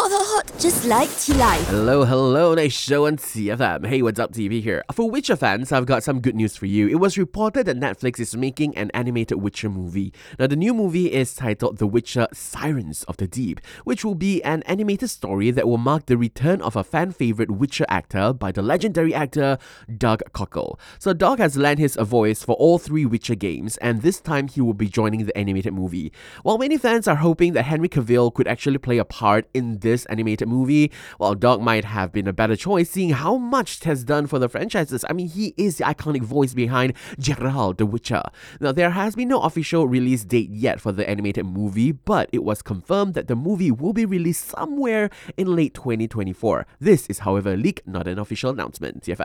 hot, hot, hot, just like tea life. Hello, nice show on TFM. Hey, what's up, TV here? For Witcher fans, I've got some good news for you. It was reported that Netflix is making an animated Witcher movie. Now, the new movie is titled The Witcher Sirens of the Deep, which will be an animated story that will mark the return of a fan-favorite Witcher actor by the legendary actor Doug Cockle. So Doug has lent his voice for all three Witcher games, and this time he will be joining the animated movie. While many fans are hoping that Henry Cavill could actually play a part in this animated movie, while Doug might have been a better choice seeing how much it has done for the franchises. I mean, he is the iconic voice behind Geralt the Witcher. Now, there has been no official release date yet for the animated movie, but it was confirmed that the movie will be released somewhere in late 2024. This is, however, a leak, not an official announcement. TFM.